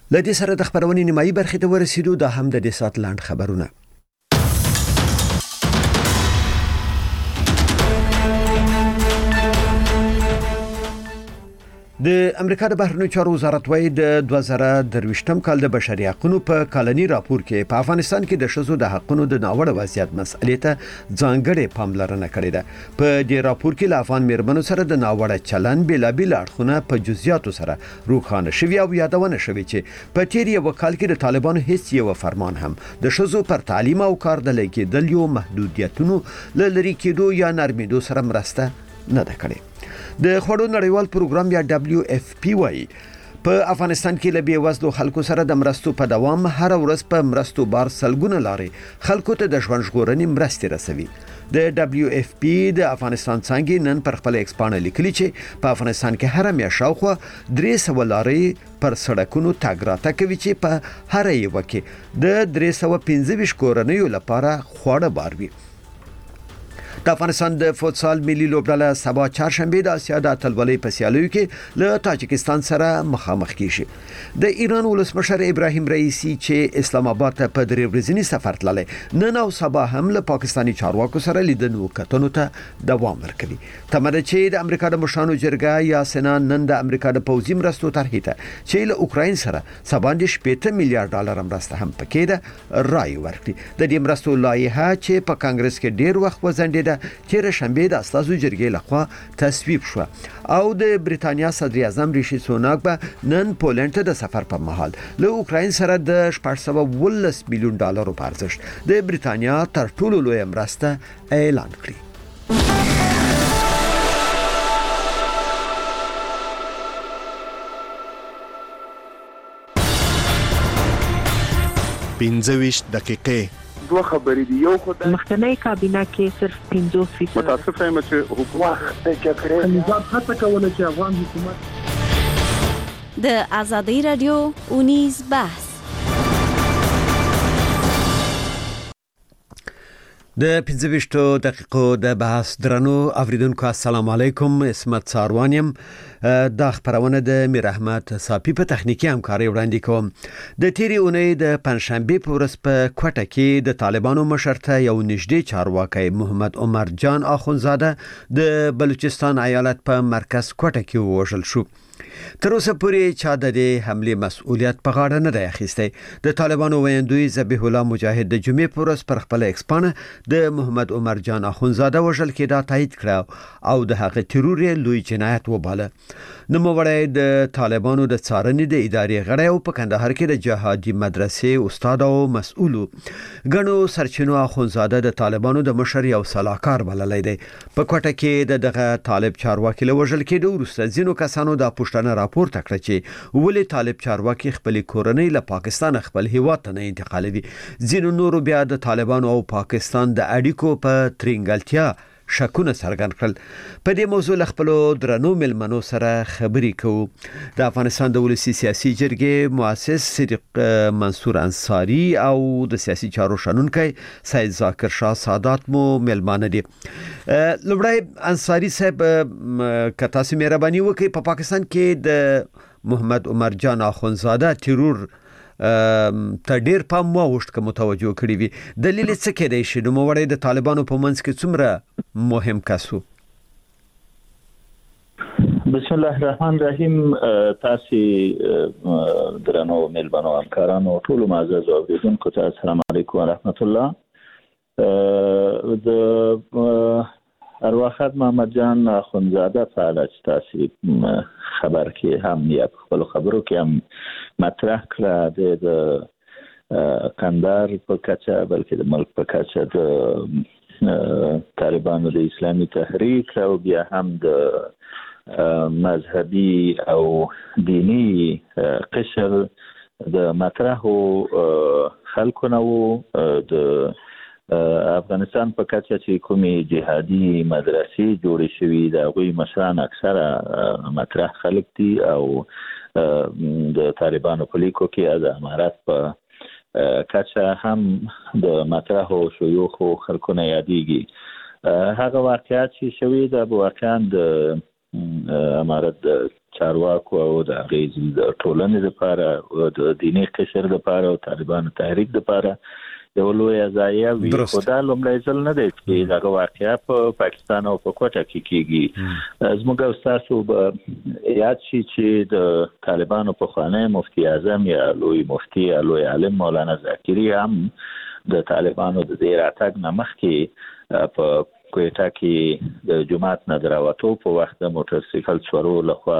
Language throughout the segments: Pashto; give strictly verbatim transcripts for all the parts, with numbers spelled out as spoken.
لدې سره د خبرونې نیمایي برخې ته ورسېدو. دا هم د دې سات لاند خبرونه. د امریکا د بهرنیو چارو وزارت وايي د دوه زره درویشتم کال د بشري حقوقو په کلني راپور کې په افغانستان کې د ښځو د حقوقو د ناوړه وضعیت مسئلې ته ځانګړې پاملرنه کړې ده. په دې راپور کې له افغان میرمنو سره د ناوړه چلن بېلابېل اړخونه په جزئیاتو سره روښانه شوي او یادونه شوې چې په تیر یو کال کې د طالبانو هیڅ یو فرمان هم د ښځو پر تعلیم او کار د لګیدل یو محدودیتونو لری کېدو یا نرمېدو سره مرسته نه ده کړې. د خوړو نړیوال پروګرام یا دبليو اف پی وايي په افغانستان کې له بېوزلو خلکو سره د مرستو په دوام هر ورځ په مرستو بار سلګونه لارې خلکو ته د ژوند ژغورنې مرستې رسوي. د دبليو اف پی د افغانستان څنګه نن پر خپل ایکسپانه لیکلي چې په افغانستان کې هر میاشت شاوخوا درې سوه لارې پر سړکونو تګ راتګ کوي چې په هر یو کې د درې سوه پنځه ویشت کورنیو لپاره خواړه بار وي. د افغانستان د فوتسال ملي لوبډله سبا چهارشنبه د اسیا د اتلولۍ په سیالیو کې له تاجکستان سره مخامخ کیږي. د ایران ولسمشر ابراهیم رئیسی چې اسلام آباد ته په درې ورځني سفر تللی نن او سبا هم له پاکستاني چارواکو سره لیدنو کتنو ته دوام ورکوي. تمره چې د امریکا د مشرانو جرګه یا سنا نن د امریکا د پوځي مرستو طرحې ته چې له اوکراین سره سباندې شپږ میلیارډ ډالر مرسته هم پکې ده رای ورکړي. د دې مرستو لایحه چې په کانګرس کې ډیر وخت وزنډېده تیر شنبه د استازو جرګې لخوا تصویب شو او د بریتانیا صدر اعظم ریشي سوناک به نن پولند ته د سفر په مهال له اوکراین سره د شپږ سوه ولس میلیون ډالرو په ارزښت د بریتانیا تر ټولو لوی مرسته اعلان کړي. پنځه ویشت دقیقې دوه خبرې دي. یو خدای مخکنی کابینه کې صرف پنځوس فیصد متاسف یم چې حکومت د جګړې نظام هڅه کوله چې افغان حکومت د آزادۍ رادیو اونیز بحث د پنځه ویشتو دقیقو د بحث درنو اوریدونکو السلام علیکم. اسمت ساروانیم دا خبرونه د میر احمد صافی په تخنیکی همکاري وړاندې کوم. د تیرې اونۍ د پنځشنبه په ورځ په کوټه کې د طالبانو مشر ته یو نږدې چارواکي محمد عمر جان اخونزاده د بلوچستان ایالت په مرکز کوټه کې ووژل شو. تر اوسه پورې چا د دې حمله مسؤلیت په غاړه نه دی اخیستی. د طالبانو ویاندوی ذبیح الله مجاهد د جمعې په ورځ پر خپل ایکسپانه د محمد عمر جان اخونزاده وژل کېدا تایید کړ او د هغه ترور لوی جنایت وباله. نوموړی د طالبانو د څارنې د ادارې غړی او په کندهار کې د جهادي مدرسې استاد او مسؤل غنو سرچینو اخونزاده د طالبانو د مشر یو صلاحکار بللی دی. په کوټه کې د دغه طالب چارواکي له وژل کېدو وروسته ځینو کسانو د پوښتنه راپور تکړه چې ولې طالب چارواکي خپل کورنۍ له پاکستان خپل هیواد ته نه انتقالوي. ځینو نورو بیا د طالبانو او پاکستان د اړیکو په ترنګلتیا شکونه څرګند کړل. په دې موضوع له خپلو درنو ملمنو سره خبرې کوو. د افغانستان د ولسي سیاسي جرګې مؤسس صدیق منصور انصاری او د سیاسي چارو شنونکی سید ذاکر شاه سادات مو ملمانه دي. لومړی انصاری صاحب که تاسو مهرباني وکړئ په پاکستان کې د محمد عمر جان اخونزاده ترور ته ډیر پام واوښت که متوجه کړی وي. دلیل څه کېدای شي؟ نوموړی د طالبانو په منځ کې څومره مهم کس و؟ بسم الله الرحمن الرحیم. تاسو درنو ملمنو همکارانو ټولو معزز اوریدونکو ته السلام علیکم ورحمت الله. د ارواحات محمد جان اخونزاده په اړه چې تاسو خبر کې هم یا خپل خبرو کې هم مطرح کړه د کندهار په کچه بلکې د ملک په کچه د طالبانو د اسلامي تحریک او بیا هم د مذهبي او دینی قشر د مطرحو خلکو نو د افغانستان په کچه چې کومې جهادي مدرسې جوړې شوي د هغوی مشران اکثره مطرح خلک دي او د طالبانو په لیکو کې د امارات په کچه هم د مطرحو شیوخو خلکو نه یادېږي. هغه واقعات چې شوي د واقعا د امارت د چارواکو او د غیز د ټولنې لپاره او د دیني قشر لپاره او طالبانو تحریک لپاره یو لوی ځای وي. خو دا لومړی ځل نه دی چې دا واقعیا په پاکستان او په کوټه کې کیږي. زموږ استادو به یاد شي چې د طالبانو په خانه مفتی اعظم یا لوی مفتی یا لوی عالم مولانا زاکری هم د طالبانو د دې راتګ نه مخکې په کوټه کې د جماعت نه دراوتو په وخت د موټر سایکل سوارو لخوا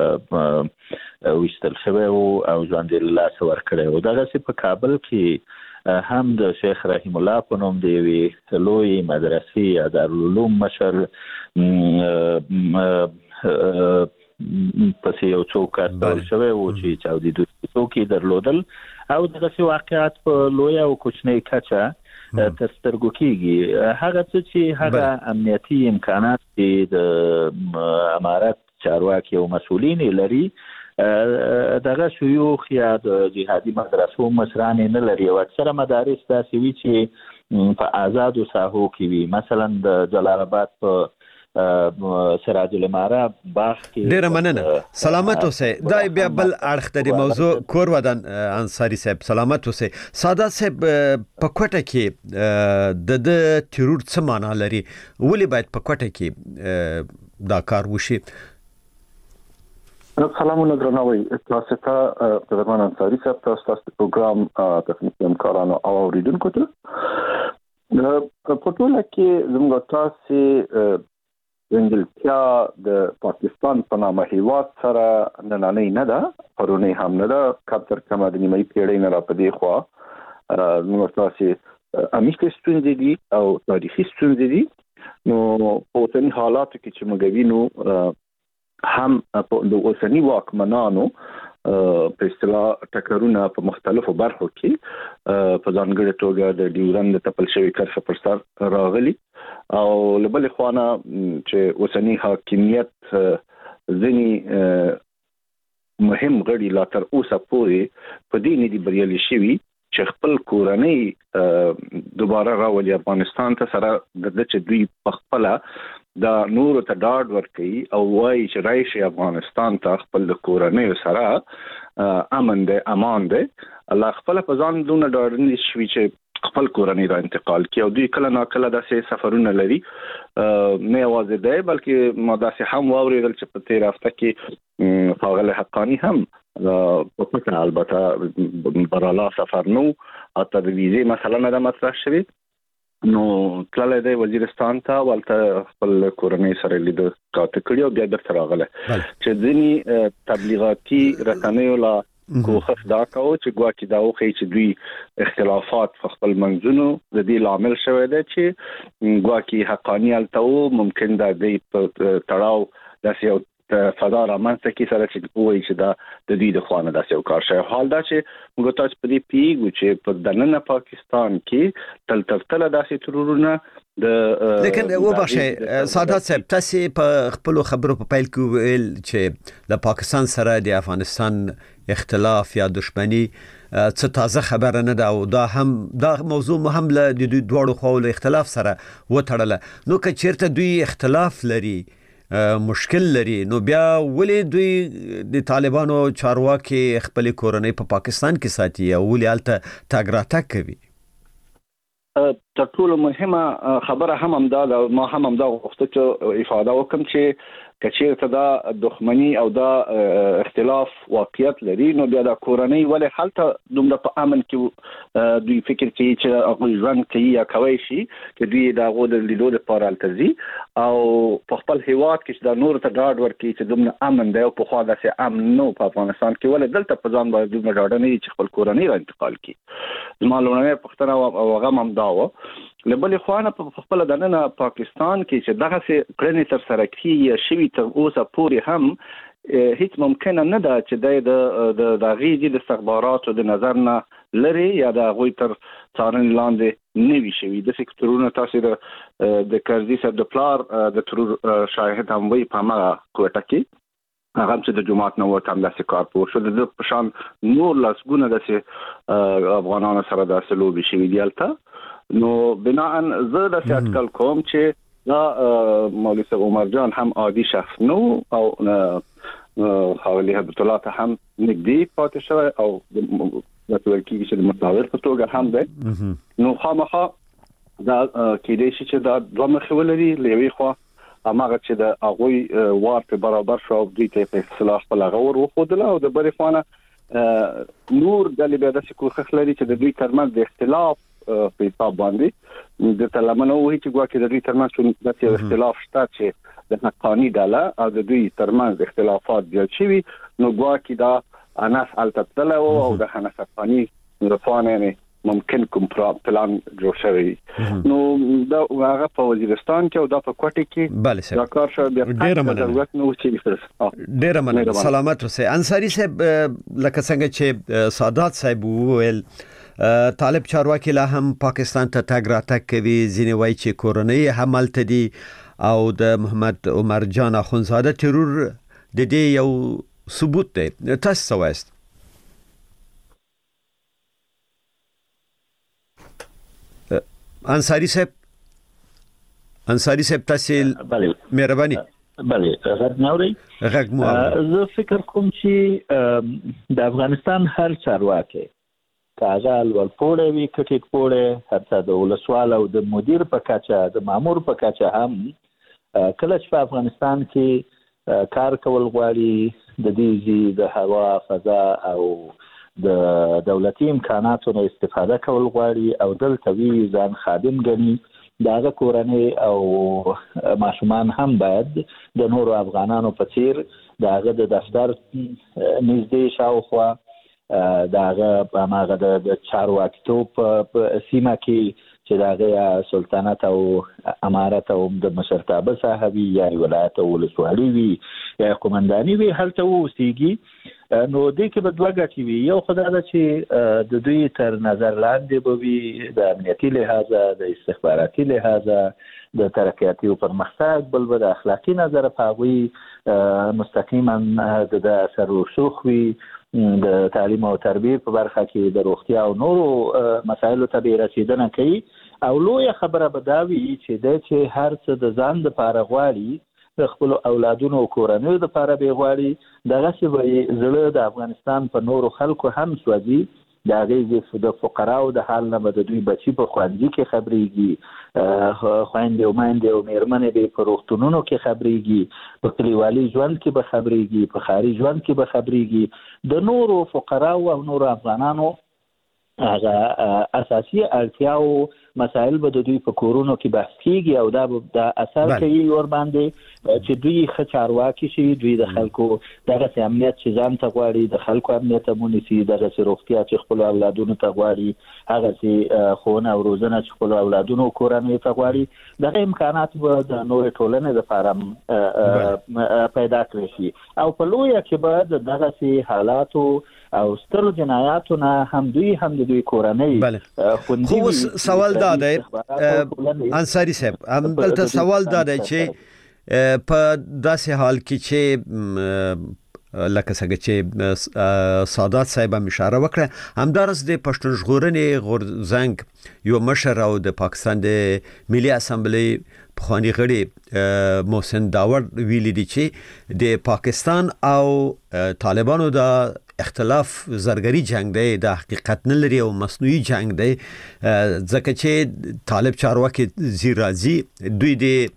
وشتل شوی او ځان د لاس ورکړی او دغه په کابل کې هم د شیخ رحیم الله په نوم دی وی لوی مدرسې یا دارالعلوم مشر پسې یو څوک کار شوی او چې چاودي د څوکي درلودل او دغه واقعات په لوی او کوچنی کچه تسترګو کیږي. هغه چې هغه امنیتي امکانات د امارات چارواکي او مسؤلین لري دغه شيوخ یا د جهادي مدرسو مشران نه لري او اکثره مدارس داسې وي چې په آزادو ساحو کې وي. مثلا د جلال آباد په سراج الاماره باغ کې ډیر مننه. سلامت اوسئ. دا بیا بل اړخ د موضوع کور ودان انصاری صاحب سلامت اوسئ. ساده صاحب په کوټه کې د د ترور څه معنا لري؟ ولې باید په کوټه کې دا کار وشي؟ سلامونه درناوی. تاسو ته د درمان انصاری صاحب تاسو تاسو پروګرام تخنیکي همکارانو او اوریدونکو ته په ټوله کې زموږ تاسو انګلتیا د پاکستان په نامه هیواد سره نننۍ نه ده، پرونی هم نه ده، کم تر کمه د نیمایي پیړۍ نه را په دې خوا زموږ تاسو امیښتې ستونزې دي او تاریخي ستونزې دي. نو په اوسني حالاتو کې چې موږ وینو هم د اوسني واکمنانو په اصطلاح ټکرونه په مختلفو برخو کې په ځانګړي توګه د ډیورند د تپل شوی کرښه پر سر راغلي او لبلې خوانه چې اوسني حاکمیت ځینی مهم غړي لا تر اوسه پورې په دې نه دي بریالي شوي چې خپل کورنۍ دوباره راولي افغانستان ته، سره د چې دوی په خپل دا نور ته ډاډ ورکړي او وایي چې راشي افغانستان ته خپل کورنۍ سره امن دی امان دی. الله خپل په ځان دونه ډاډ نشوي چې خپل کورنۍ را انتقال کړي او دوی کله نا کله داسې سفرونه لري نه یوازې دی بلکې ما داسې هم واورېدل چې په تیر هفته کې ښاغلی حقاني هم په پټه البته برالا سفر نو حتی د ویزې مسله نه ده مطرح شوې، نو تللی دی وزیرستان ته، ولته خپل کورنۍ سره لیدو کاته کړي او بیا بیرته راغلی چې ځینې تبلیغاتي رسنیو لا کوښښ دا کوي چې ګواکې دا وښیي چې دوی اختلافات په خپل منځونو د دې لامل شوی دی چې ګواکې حقاني هلته و ممکن دا دوی په تړاو داسې یو فضا رامنځته کړي سره چې وایي چې دا د دوی د خوا نه داسې یو کار شوی. حال دا چې موږ تاسو په دې پوهېږو چې په دننه پاکستان کې تل تر تله داسې ترورونه د لیکن وبخښئ سادات صاحب، تاسو په خپلو خبرو په پیل کې ویل چې د پاکستان سره د افغانستان اختلاف یا دشمنی څه تازه خبره نه ده او دا هم دا موضوع هم له د دوی دواړو خواو له اختلاف سره وتړله. نو که چیرته دوی اختلاف لري مشکل لري نو بیا ولې دوی د طالبانو چارواکي خپل کورنۍ په پاکستان کې ساتي او ولې هلته تګ راتګ کوي؟ تر ټولو مهمه خبره هم همدا ده، ما هم همدا غوښته چې افاده وکم چې کچیرته دا دښمنی او دا اختلاف واقعیت لري نو بیا دا کورنۍ ولې هلته دومره په امن کې دوی فکر کوي چې هغوی ژوند کوي یا کوی شي چې دوی د هغو د لیدو لپاره هلته ځي او په خپل هیواد کې چې دا نور ته ډاډ ورکوي چې دومره امن دی او پخوا داسې امن نه و په افغانستان کې، ولې دلته په ځان باندې دومره ډاډه نه دي چې خپل کورنۍ را انتقال کړي. زما لومړنۍ پوښتنه او هغه هم همدا وه. له بلې خوا نه په خپله دننه پاکستان کې چې دغسې کړنې ترسره کېږي یا شوي تر اوسه پورې هم هیڅ ممکنه نه ده چې دی د د هغې دي د استخباراتو د نظر نه لرې یا د هغوی تر څارنې لاندې نه وي شوي. د سکتورونه تاسې د د کرزي صاحب د پلار د ترور شاهد هم وایي په همغه کوټه کې هغه هم چې د جومات نه ووت هم داسې کار په وشو، د ده په شان نور لسګونه داسې افغانانو سره داسې لوبې شوي دي هلته. نو بناء زه داسې اټکل کوم چې دا مولوي صاحب عمر جان هم عادي شخص نو او حوالی هبت الله ته هم نږدې پاتې شوی او د ترکیې چې د متحور په توګه هم ده نو خامخا دا کې دې چې دا دوه مخ ولري لوي خو اماغه چې د اغوی وار په برابر شو دوی ته په اصلاح په لغور وخدله او د بری خوانه نور د لیبیا د کوخ لري چې د دوی ترمنځ د اختلاف په حساب باندې د تلمنو وی چې ګواکې د دوی ترمنځ د یو اختلاف شته چې د حقانی ډاله او د دوی ترمنځ اختلافات زیات شوي نو ګواکې دا اناس التطلع او د حنس حقانی د فانه ممکن کوم پلان جوړ شوی نو دا هغه په وزیرستان کې او دا په کوټه کې دا کار شو بیا ډیر مننه نو چې ډیر مننه سلامت اوسه انصاری صاحب لکه څنګه چې سادات صاحب وویل طالب چارواکي لا هم پاکستان ته تګ راتګ کوي ځینې وایي چې کورنۍ حمل تدي او د محمد عمر جان اخونزاده ترور د دې یو ثبوت دی تاسو وایست انصاری صاحب انصاری صاحب تاسو مهرباني بله غږ نوري غږ مو زه فکر کوم چې د افغانستان هر چارواکي کاغال ولپوړې وی کټیټ پوړې حتی د ولسوال او د مدیر په کچه د مامور په کچه هم کله چې په افغانستان کې کار کول غواړي د دې د هوا فضا او د دولتي امکاناتو نه استفاده کول غواړي او دلته وی ځان خادم ګڼي داغه کورنۍ او ماشومان هم باید د نورو افغانانو په څیر داغه د دفتر نږدې شاوخوا داغه هغه د چارواکیتوب په سیمه کې چې داغه سلطنت او امارت او د مشرتابه صاحبي یا ولایت او ولسوالي وي یا قومنداني وي هلته وستيږي نو دې کې بدله غټي وي یو خدای دا چې د دوی تر نظر لاندې به وي د امنیتي لحاظه د استخباراتي لحاظه د ترقیاتي او پرمختګ بل بل اخلاقی نظر پاوي مستقیما د اثر رسوخ وي د تعلیم او تربیه په برخه کې د روغتیا او نورو مسایلو ته به رسیدنه کوي او لوی خبره بداوي چې د چې هر څه د ځان د پاره غواړي د خپل اولادونو او کورنیو د پاره به غواړي دغه څه به زړه د افغانستان په نورو خلکو هم سوځي دا غیږي د فقراو د حال نه د دوی بچي په خوندې کې خبريږي خويندې او ماندې او میرمنې به په روغتونونو کې خبريږي په کلیوالي ژوند کې به خبريږي په خاري ژوند کې به خبريږي د نورو فقراو او نورو افغانانو هغه اساسي اړتیاو مسائل به د دوی په کورونو کې بحث کیږي او دا د اثر کوي ور باندې چې دوی خچارواکي شي دوی د خلکو دغه امنیت چې ځان ته غواړي د خلکو امنیت مونږ دغه روغتیا چې خپل اولادونو ته غواړي هغه چې خونه او روزنه چې خپل اولادونو کورنۍ ته غواړي دغه امکانات به د نور ټولنې لپاره پیدا کړی شي او په لویه کې به دغه حالاتو او ستر جنایاتونه هم دوی هم د دوی کورنۍ خوندي سوال دا دی انصاری صاحب هم بلته سوال دا دی چې په داسې حال کې چې لکه څنګه چې سادات صاحب هم اشاره وکړه همدارس د پښتون ژغورنې غورځنګ یو مشر او د پاکستان د ملي اسمبلی پخوانی غړي محسن داور ویلي دي چې د پاکستان او طالبانو د اختلاف زرګری جنگ دی د حقیقت نه لري او مصنوعي جنگ دی ځکه چې طالب چارواکي زیرازي دوی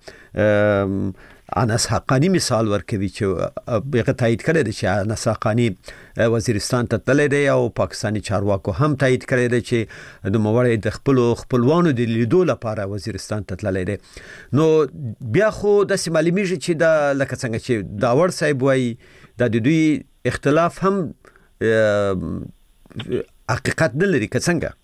د انس حقانی مثال ورکوي چې هغه تایید کړی دی چې انس حقانی وزیرستان ته تللی دی او پاکستانی چارواکو هم تایید کړی دی چې د موړې د خپل خپلوانو د لیدو لپاره وزیرستان ته تللی دی نو بیا خو د معلومیږي چې د لکه څنګه چې داور صاحب وایي د دوی اختلاف هم حقیقت نه لري که څنګه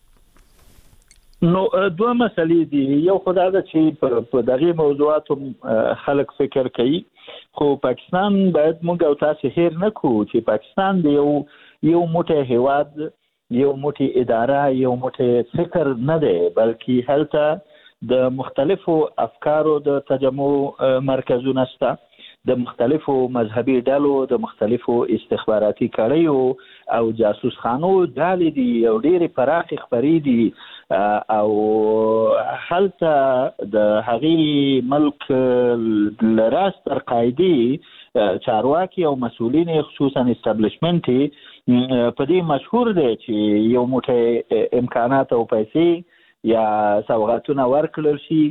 نو دوه مسلې دي یو خدای دا چې په دغه موضوعاتو خلک فکر کوي خو پاکستان باید موږ او تاسو هیر نه کوو چې پاکستان دی یو یو موټی هیواد یو موټی اداره یو موټی فکر نه دی بلکې هلته د مختلفو افکارو د تجمع مرکزونه شته د مختلفو مذهبي ډلو د مختلفو استخباراتي کړیو او جاسوس خانو ډلې دي او ډېرې پراخې خبرې دي او هلته د هغې ملک لراس تر قاعدې چارواکي او مسؤلین خصوصا استابلیشمنت په دې مشهور دی چې یو موټی امکانات او پیسې یا سوغاتونه ورکړل شي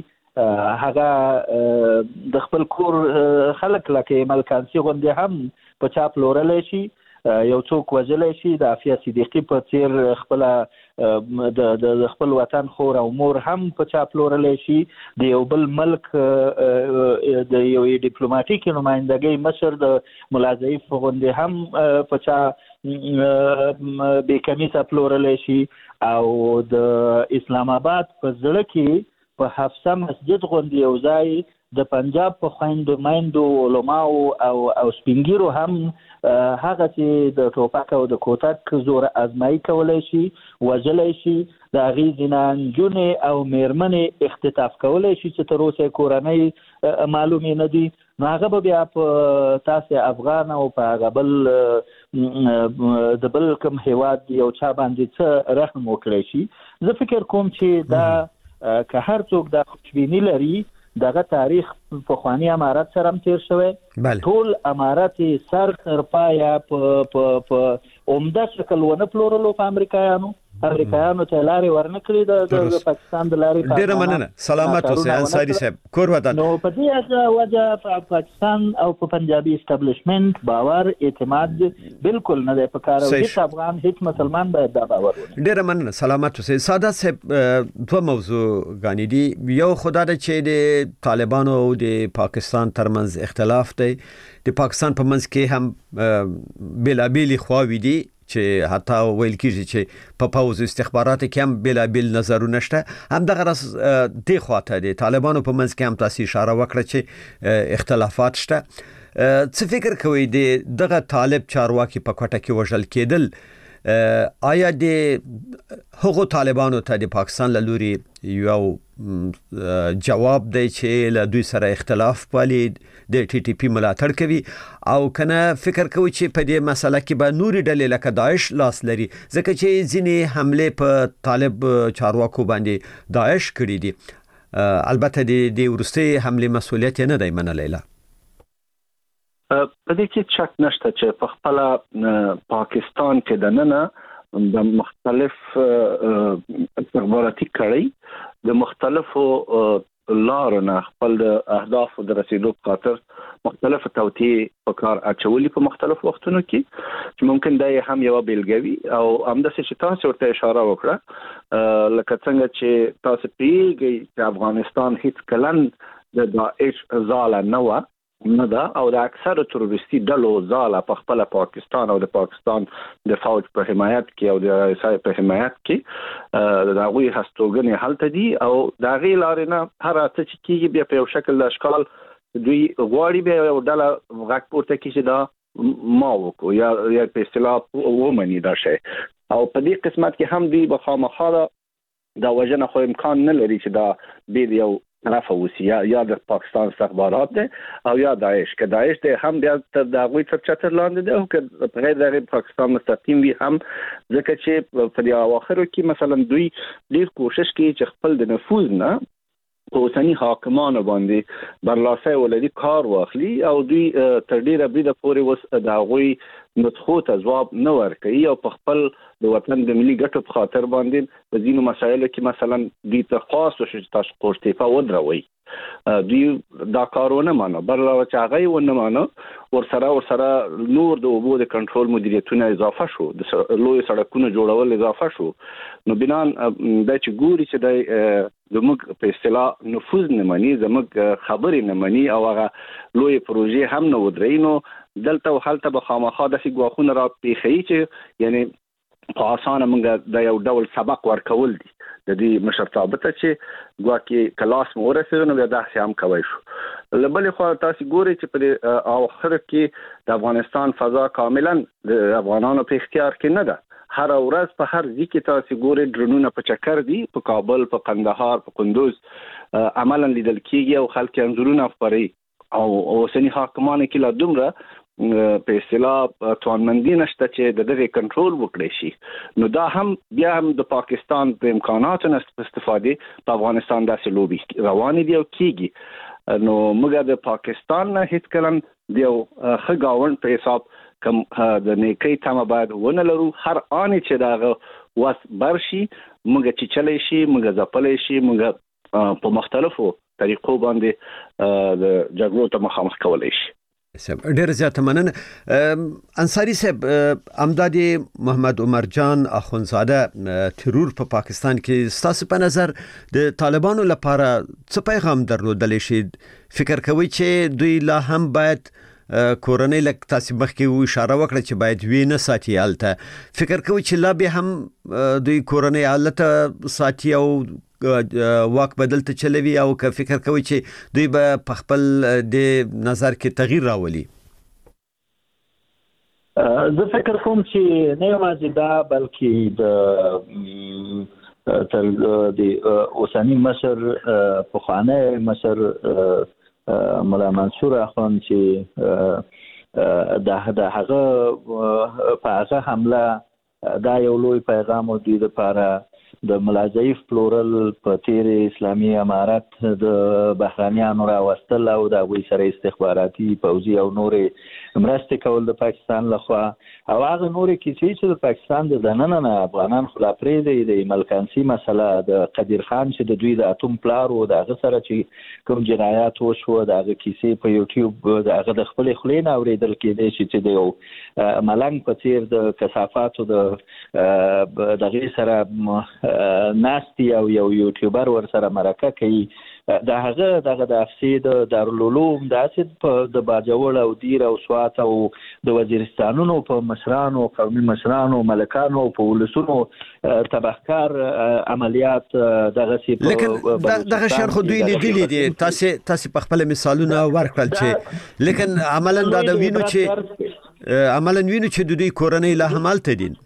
هغه د خپل کور خلک لکه ملکانسي غوندې هم په چا پلورلی شي یو څوک وژلی شي د عافیه صدیقي په څیر خپل د خپل وطن خور او مور هم په چا پلورلی شي د یو بل ملک د یو ډیپلوماټیک نمایندګۍ مشر د ملا ضعیف غوندې هم په چا بې کمیسه پلورلی شي او د اسلام آباد په زړه کې په حفصه مسجد غوندې یو ځای د پنجاب په خویندو میندو علماو او او سپینګیرو هم هغه چې د ټوپک او د کوتک زور ازمایي کولی شي وژلی شي د هغې ځینه نجونې او میرمنې اختطاف کولی شي چې تر اوسه کورنۍ معلومې نه دي نو هغه به بیا په تاسې افغان او په هغه بل د بل کوم هیواد یو چا باندې څه رحم وکړی شي زه فکر کوم چې دا که هر څوک دا خوشبیني لري دغه تاریخ پخوانی امارت سره هم تیر شوی ټول امارت سر تر پایه په عمده شکل ونه پلورلو په امریکایانو امریکایانو ته لارې ورنکړي د پاکستان د لارې ډیره مننه سلامت اوسئ انصاري صاحب کور ودان نو په دې وجه په پاکستان او په پنجابي اسټابلیشمنت باور اعتماد بالکل نه دی په کار او هیڅ افغان هیڅ مسلمان باید دا باور ولري ډیره مننه سلامت اوسئ ساده صاحب دوه موضوع غانې دي یو خدای د چې د طالبانو او د پاکستان ترمنځ اختلاف دی د پاکستان په منځ کې هم بلابل خواوې دي چې حتی ویل کېږي چې په پوز استخبارات کې هم بلابل نظرونه شته هم دغه راس دی خواته دي طالبانو په منځ کې هم تاسو اشاره وکړه چې اختلافات شته څه فکر کوئ د دغه طالب چارواکي په کوټه کې وژل کېدل آیا د هغو طالبانو ته د پاکستان له لوري یو جواب دی چې له دوی سره اختلاف پالي د ټي ټي پی ملاتړ کوي او کنه فکر کوي چې په دې مسله کې به نوري ډلې لکه داعش لاس لري ځکه چې ځینې حمله په طالب چارواکو باندې داعش کړی دي البته د ورستي حمله مسؤلیت نه دی منلی لا په دې کې شک نشته چې په خپل پاکستان کې د ننه د مختلف استخباراتي کړي د مختلفو لارو خپل د اهدافو د رسیدو په خاطر مختلف توطئې په کار اچولي په مختلف وختونو کې چې ممکن دا هم یو بیلګوي او همداسې چې تاسو ورته اشاره وکړه لکه څنګه چې تاسو پیږئ چې افغانستان هیڅ کلن د داعش ځاله نه و نه ده او د اکثر تروریستي ډلو ځاله په خپل پاکستان او د پاکستان د فوج په حمایت کې او د رئیس په حمایت کې د هغوی هستوګنې هلته دي او د هغې لارې نه هر څه چې کېږي بیا په یو شکل د اشکال دوی غواړي بیا یو ډله غږ پورته کړي چې دا ما وکړو یا یا په اصطلاح ومني دا شی او په دې قسمت کې هم دوی به خامخا دا وژنه خو امکان نه لري چې دا بې د یو طرف اوسي یا یا د پاکستان استخبارات دي او یا داعش که داعش دي هم بیا تر د هغوی تر چتر لاندې دي او که په غیر د پاکستان مستقیم وي هم ځکه چې په دې اواخرو کې مثلا دوی ډیر کوشش کوي چې خپل د نفوذ نه په اوسني حاکمانو باندې برلاسي ولري کار واخلي او دوی تر ډیره بریده پورې وس د هغوی نسخو ته ځواب نه ورکوي او په خپل د وطن د ملي ګټو په خاطر باندې په ځینو مسایلو کې مثلا دوی ته خاص وشو چې تاسو قوشتیفه ودروي دوی دا کارونه مانه برلا چې هغه ونه مانه ورسره ورسره نور د اوبو د کنټرول مدیریتونه اضافه شو د لوی سړکونو جوړول اضافه شو نو بنان د چې ګوري چې د زموږ په اصطلاح نفوذ نه مني زموږ خبرې نه مني او هغه لوی پروژې هم نه ودرې نو دلته او هلته به خامخا داسې ګواښونه را پیښوي چې یعنی په اسانه موږ د یو ډول سبق ورکول دي د دې مشرتابه ته چې ګواکې کلاس مو ورسېږي نو بیا داسې هم کوی شو له بلې خوا تاسو ګورئ چې په اخر کې د افغانستان فضا کاملا د افغانانو په اختیار کې نه ده هر ورځ په هر ځای کې تاسو ګورئ ډرونونه په چکر دي په کابل په قندهار په کندوز عملاً لیدل کېږي او خلک انځورونه خپروي او اوسنی حاکمان کې لا دومره په اصطلاح توانمندي نشته چې د دې کنټرول وکړي شي. نو دا هم بیا هم د پاکستان د امکاناتو نه استفاده په افغانستان داسې لوبي روانې دي او کیږي. نو موږ د پاکستان نه هیڅ کلم دیو خګاون په حساب کوم د نیکی تمه باید ونه لرو. هر آنی چې دا واس برشي موږ چې چلی شي موږ ځپلې شي موږ په مختلفو طریقو باندې د جګړو ته مخامخ کولای شي. ډیر زیات مننه انصاری صاحب. امدادي محمد عمر جان اخونزاده ترور په پاکستان کې ستاسو په نظر د طالبانو لپاره څه پیغام درلودل شي؟ فکر کوي چې دوی لا هم باید کورنۍ لک تاسو مخکې اشاره وکړه چې باید وینه ساتي الته، فکر کوي چې لا به هم دوی کورنۍ حالت ساتي او واک بدل ته چلوي، او که فکر کوي چې دوی به په خپل د نظر کې تغییر راولي؟ زه فکر کوم چې نه یوازې دا بلکې د تر د اوسنی مشر پخوانی مشر مولا منصور اخوان چې د هغه په هغه حمله دا یو لوی پیغام و دوی لپاره د ملا ضعیف پلورل په تیر اسلامي امارت د بهرانيانو راوستل او د هغوی سره استخباراتي پوځي او نورې مرستې کول د پاکستان لخوا، او هغه نورې کیسې چې د پاکستان د دننه نه افغانان خلا پرېږدي، د ملکانسي مسله، د قدیر خان چې د دوی د اتوم پلار و د هغه سره چې کوم جنایات وشوه د هغه کیسې په یوټیوب د هغه د خپلې خولې نه اورېدل کېدی شي چې د یو ملنګ په څېر د کثافاتو د دغې سره ناستی او یو یوټیوبر ور سره مرکه کوي. دا هغه دغه د افسید دارالعلوم د اسید په د باجوړ او دیر او سوات او د وزیرستانونو په مشرانو قومي مشرانو ملکانو په ولسونو تبهکار عملیات دغه سی په دغه شر خو دوی لیدلې دي. تاسو تاسو په خپل مثالونه ورکړل چې لیکن عملاً دا د وینو چې عملاً وینو چې د دوی کورنۍ لا همالته دي.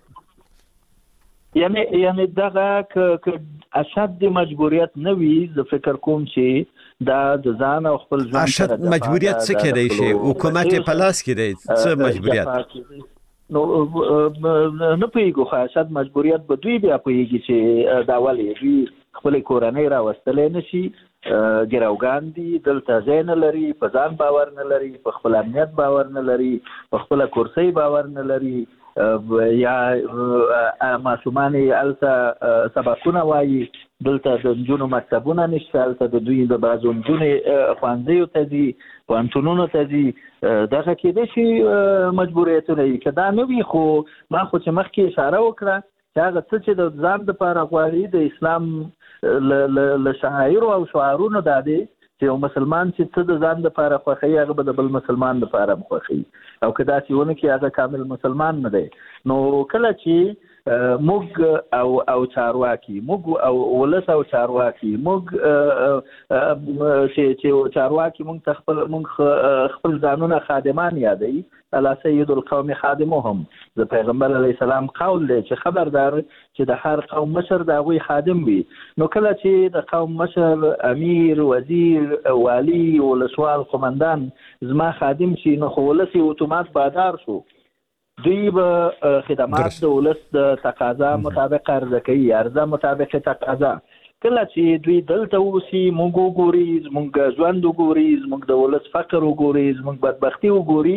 یعنی یعنی دغه ک اشد مجبوریت نه وي. زه فکر کوم چې دا د ځان او خپل ځان اشد مجبوریت څه کېدای شي؟ حکومت په لاس کې دی څه مجبوریت؟ نو نه پیګو خو اشد مجبوریت به دوی بیا پیږي چې دا ولې دوی خپل کورنۍ راوستلې نشي، ګراوګان دي، دلته ځای نه لري، په ځان باور نه لري، په خپل امنیت باور نه لري، په خپل کرسۍ باور نه لري، یا ماشومان الته سبقونه وایي، دلته د نجونو مکتبونه نشته، الته د دوی د بعضو نجونې ښوونځیو ته ځي، پوهنتونونو ته ځي. دغه کېدای شي مجبوریتونه وي. که دا نه وي خو ما خو چې مخکې اشاره وکړه چې هغه څه چې د ځان دپاره غواړي د اسلام له شعایرو او شعارونو دا دی چې یو مسلمان چې څه د ځان دپاره خوښوي هغه به د بل مسلمان دپاره هم خوښوي، او که داسې ونه کړي هغه کامل مسلمان نه دی. نو کله چې موږ او او چارواکي موږ او ولس او چارواکي موږ چې چې چارواکي موږ خپل موږ خپل ځانونه خادمان یادوي، الا سید القوم خادمهم، د پیغمبر علیه السلام قول دی چې خبردار چې د هر قوم مشر د هغوی خادم وي. نو کله چې د قوم مشر، امیر، وزیر، والی، ولسوال، قمندان زما خادم شي نو خو ولس یې اتومات بادار شو. دوی به خدمات د ولس د تقاضا مطابق عرضه کوي، عرضه مطابق تقاضا. کله چې دوی دلته اوسي موږ وګوري، زموږ ژوند وګوري، زموږ د ولس فقر وګوري، زموږ بدبختي وګوري،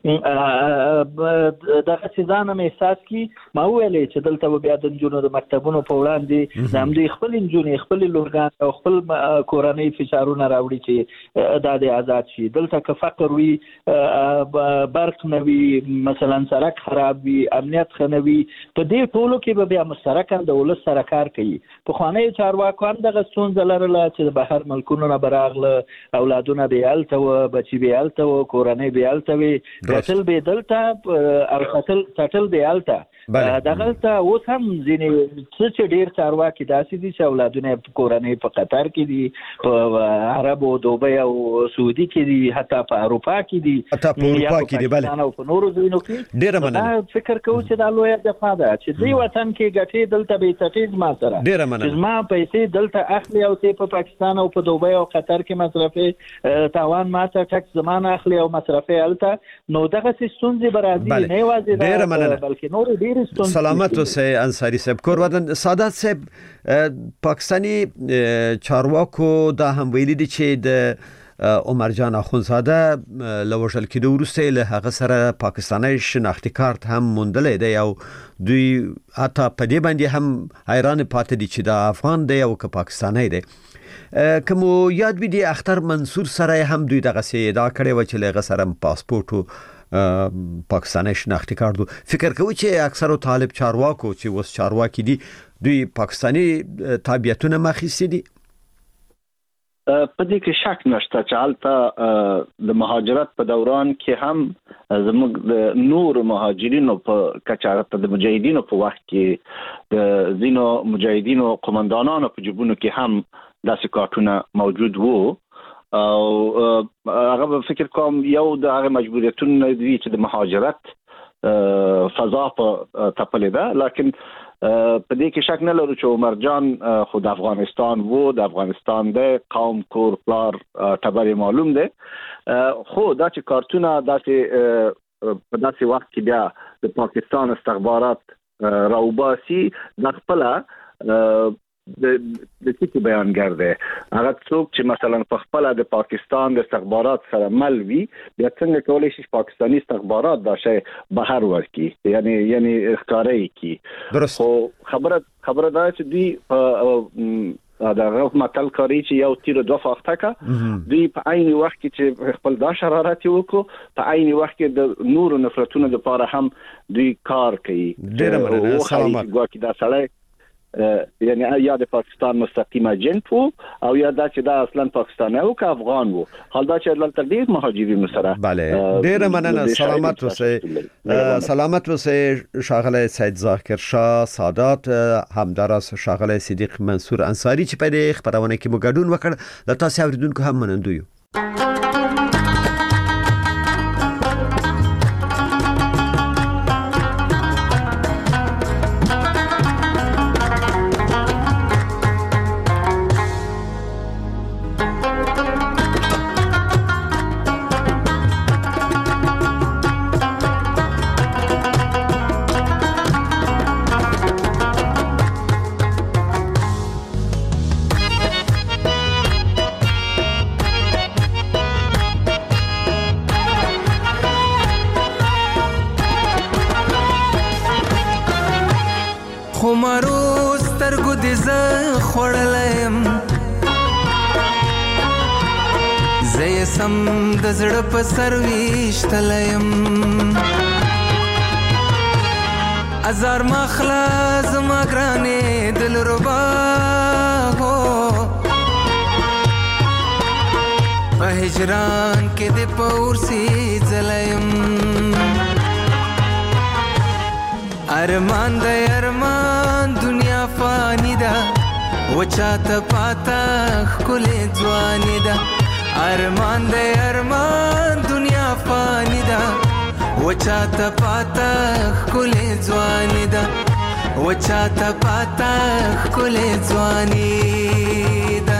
دغه څه ځان هم احساس کړي. ما وویلې چې دلته به بیا د نجونو د مکتبونو په وړاندې د همدوی خپلې نجونې، خپلې لورګان او خپل کورنۍ فشارونه راوړي چې دا د آزاد شي. دلته که فقر وي، برق نه وي، مثلا سړک خراب وي، امنیت ښه نه وي، په دې ټولو کې به بیا مشترکاً د ولس سره کار کوي. پخوانیو چارواکو هم دغه ستونزه لرله چې د بهر ملکونو نه به راغله، اولادونه به یې هلته وه، بچي به یې هلته وه، کورنۍ به یې هلته وې، ګټل به یې دلته او څټل به یې هلته. دغلته اوس هم ځینې څه چې ډېر چارواکي داسې دي چې اولادونه یې کورنۍ په قطر کې دي، په عرب او دوبۍ او سعودي کې دي، حتی په اروپا کې دي، حتی په اروپا کې دي، بله، او په نورو ځایونو کې. ډېره مننه. فکر کوو چې دا لویه جفا ده چې دې وطن کې ګټې دلته به یې څټې زما سره، چې زما پیسې دلته اخلي او ته په پاکستان او په دوبۍ او قطر کې مصرفي تاوان ماته ټکس زمانه اخلي او مصرفي الته نو دغه ستونزې برازي نه وازي بلکې نور ډیر ستونزې. سلامت اوسئ انصاری صاحب. کور ودان سعادت صاحب پاکستانی چارواکو دا هم ویلي دي چې د عمر جان اخونزاده لوژل کېدو وروسته له هغه سره پاکستاني شناختی کارت هم موندلې دی او دوی حتی په دې باندې هم حیران پاتې دي چې دا افغان دی او که پاکستاني دی. کوم یاد وی دی اختر منصور سره هم دوی دغه سي دا کړي و چې له سره پاسپورت او پاکستاني شناختی کارت. فکر کوي چې اکثر طالب چارواکو چې وس چارواکي دي دوی پاکستاني تابعیتونه مخېسي دي. په دې کې شک نشته چې حالته د مهاجرت په دوران کې هم زموږ د نور مهاجرینو په کچارت د مجاهدینو په وخت کې د زینو مجاهدینو قومندانانو په جبونو کې هم داسې کارتونه موجود وو او هغه فکر کوم یو د هغه مجبوریتونه دي چې د مهاجرت فضا په تپلې ده. لیکن په دې کې شک نه لرو چې عمر جان خود افغانستان وو د افغانستان د قوم کور پلار تبرې معلوم ده خو دا چې کارتونه داسې په داسې وخت کې بیا د پاکستان استخبارات راوباسي د خپل د د څه بیانګر دی هغه څوک چې مثلا په خپل د پاکستان د استخبارات سره مل وي بیا څنګه کولای شي پاکستاني استخبارات دا شی بهر ورکي یعنی یعنی ښکارای کی خو خبره خبره دا چې دی دا غوښ متل کوي چې یو تیر دوه فاخته کا دی په عین وخت کې چې خپل دا شرارت وکړو په عین وخت کې د نور نفرتونو لپاره هم دوی کار کوي. ډیره مننه. سلامت. ګواکې دا سړی یعنی یا د پاکستان مستقیم اجنټ وو او یا دا چې دا اصلا پاکستاني او که افغان وو حال دا چې دلته ډیر مهاجرین سره. بله ډیر مننه. سلامت اوسئ. سلامت اوسئ شاغله سید ذاکر شاه سادات همداراز شاغله صدیق منصور انصاری چې په دې خبرونه کې مو ګډون وکړ. د تاسو اوریدونکو هم منندوی یو. سم د زړه په سر ویشتلم ازار ما خلاص ما ګرانې دل ربا هو په هجران کې د پورسي ځلم ارمان د ارمان دنیا فانی ده وچاته پاتا خلې ځواني ده ارمان دے ارمان دنیا فانی دا وچاتا پاتا خلے ځوانی دا وچاتا پاتا خلے ځوانی دا.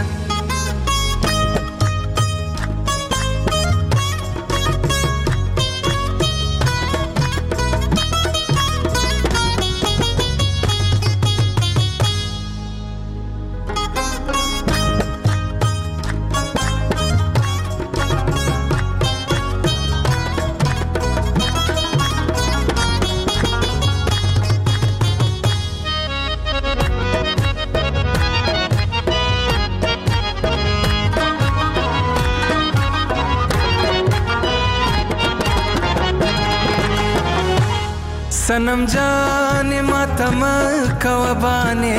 सनम जाने मातम कवबाने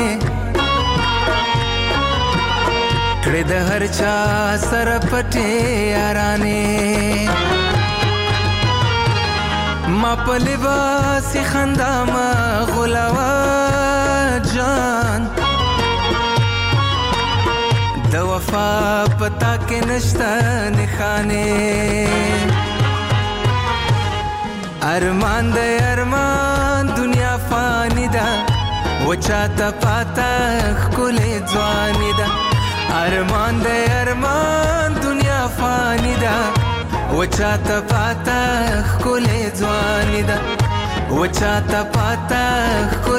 कड़े द हर चा सर पटे याराने मा पलिबासी खंदा मा गुलावा जान द वफा पता के नश्ता निखाने ارمان د ارمان دنیا فانی دا وچاته پاتا خکل ځواني ده ارمان د ارمان دنیا فانی ده وچاته پاتا خکل ځواني ده وچاته پاتا